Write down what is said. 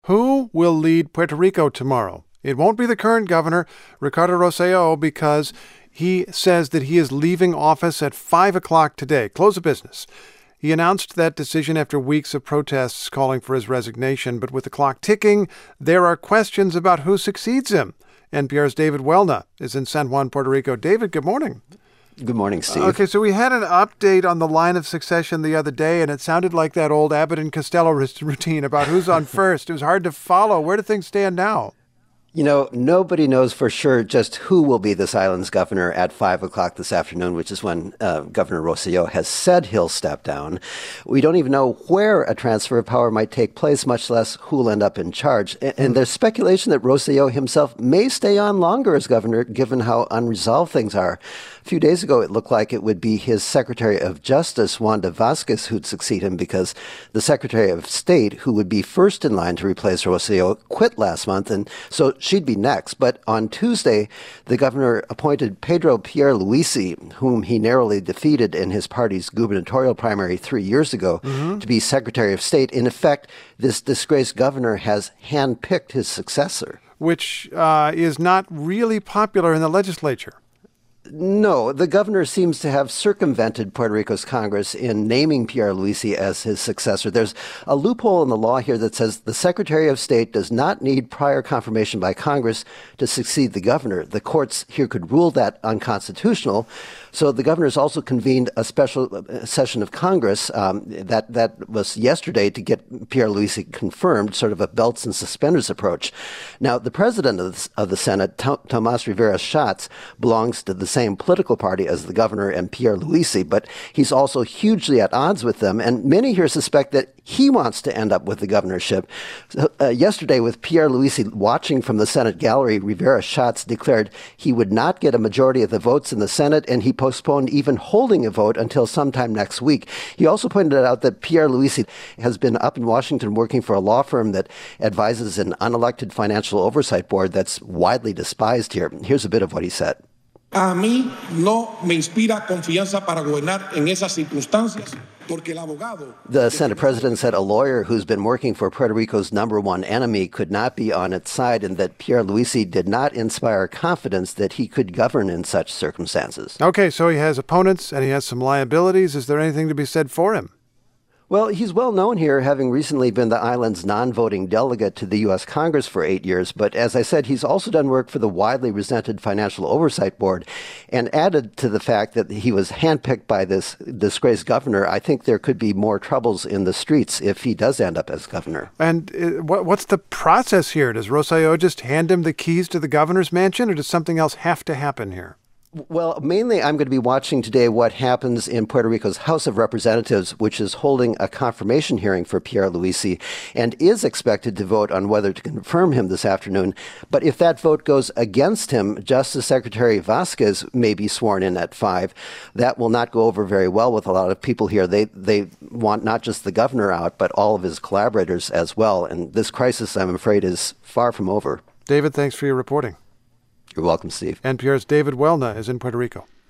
Who will lead Puerto Rico tomorrow? It won't be the current governor, Ricardo Rosselló, because he says that he is leaving office at 5 o'clock today, close of business. He announced that decision after weeks of protests calling for his resignation, but with the clock ticking, there are questions about who succeeds him. NPR's David Welna is in San Juan, Puerto Rico. David, good morning. Good morning, Steve. Okay, so we had an update on the line of succession the other day, and it sounded like that old Abbott and Costello routine about who's on first. It was hard to follow. Where do things stand now? You know, nobody knows for sure just who will be this island's governor at 5 o'clock this afternoon, which is when Governor Rosselló has said he'll step down. We don't even know where a transfer of power might take place, much less who will end up in charge. And there's speculation that Rosselló himself may stay on longer as governor, given how unresolved things are. A few days ago, it looked like it would be his Secretary of Justice, Wanda Vasquez, who'd succeed him because the Secretary of State, who would be first in line to replace Rosselló, quit last month, and so she'd be next. But on Tuesday, the governor appointed Pedro Pierluisi, whom he narrowly defeated in his party's gubernatorial primary 3 years ago, to be Secretary of State. In effect, this disgraced governor has handpicked his successor. Which is not really popular in the legislature. No, the governor seems to have circumvented Puerto Rico's Congress in naming Pierluisi as his successor. There's a loophole in the law here that says the Secretary of State does not need prior confirmation by Congress to succeed the governor. The courts here could rule that unconstitutional. So the governor has also convened a special session of Congress that was yesterday to get Pierluisi confirmed, sort of a belts and suspenders approach. Now, the president of the Senate, Tomas Rivera Schatz, belongs to the same political party as the governor and Pierluisi, but he's also hugely at odds with them, and many here suspect that he wants to end up with the governorship. Yesterday, with Pierluisi watching from the Senate gallery, Rivera Schatz declared he would not get a majority of the votes in the Senate, and he postponed even holding a vote until sometime next week. He also pointed out that Pierluisi has been up in Washington working for a law firm that advises an unelected financial oversight board that's widely despised here. Here's a bit of what he said. A mí no me inspira confianza para gobernar en esas circunstancias. The Senate president said a lawyer who's been working for Puerto Rico's number one enemy could not be on its side, and that Pierluisi did not inspire confidence that he could govern in such circumstances. Okay, so he has opponents and he has some liabilities. Is there anything to be said for him? Well, he's well known here, having recently been the island's non-voting delegate to the U.S. Congress for 8 years. But as I said, he's also done work for the widely resented Financial Oversight Board. And added to the fact that he was handpicked by this disgraced governor, I think there could be more troubles in the streets if he does end up as governor. And what's the process here? Does Rosselló just hand him the keys to the governor's mansion, or does something else have to happen here? Well, mainly I'm going to be watching today what happens in Puerto Rico's House of Representatives, which is holding a confirmation hearing for Pierluisi and is expected to vote on whether to confirm him this afternoon. But if that vote goes against him, Justice Secretary Vasquez may be sworn in at 5. That will not go over very well with a lot of people here. They want not just the governor out, but all of his collaborators as well. And this crisis, I'm afraid, is far from over. David, thanks for your reporting. You're welcome, Steve. NPR's David Welna is in Puerto Rico.